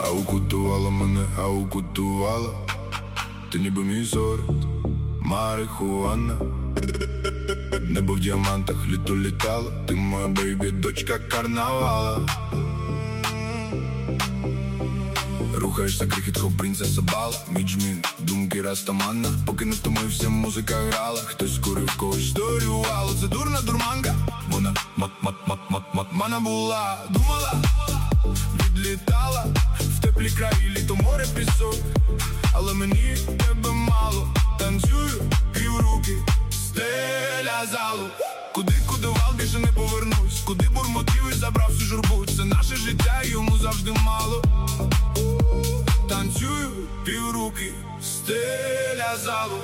укутувала мене, укутувала. Ти ніби мій сорт, марихуана. Небо в діамантах, літо літало. Ти моя бейбі, дочка карнавала. Рухаєшся крихіт-хоп, принцеса бала. Міджмін, думки растамана. Поки не втомився, музика грала. Хтось курив, когось сторювало. Це дурна дурманка. Вона мана була. Думала, відлітала в теплі краї, літо, море, пісок. Але мені тебе мало. Танцюю, півруки, стеля залу. Куди кудував, більше не повернусь. Куди бурмотів і забрав всю журбу. Це наше життя, йому завжди мало. Танцюю, півруки, стеля залу.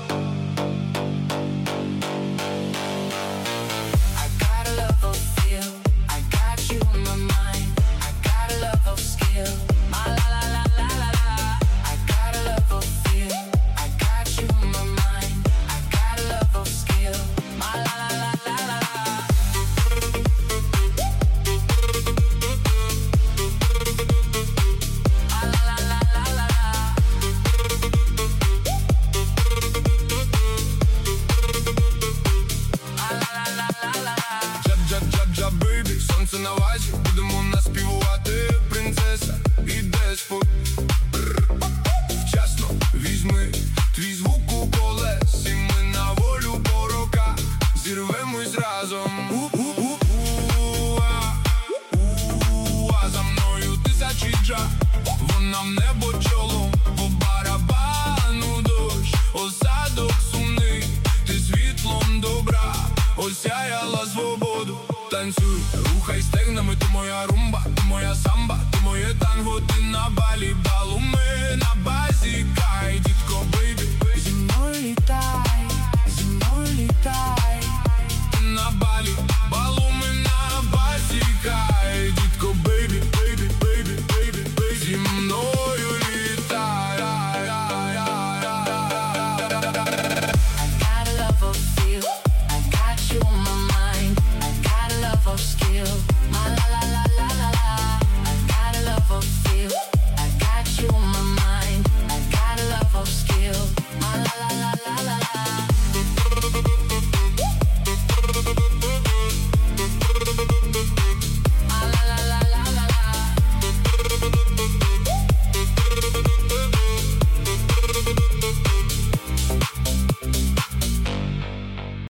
Сонце на вазі, будемо наспівувати. Принцеса і деспот. Вчасно візьми твій звук у колес, і ми на волю по роках зірвемось разом. За мною тисячі джа, вона в небо чолом. По барабану дощ, осадок сумний. Ти світлом добра осяяла свободу. Танцюй, рухай стегнами, ти моя румба, ти моя самба, ти моє танго, ти на балі балу. Ми на базі кай, дітко, бейбі. Зі мною літай, зі мною літай.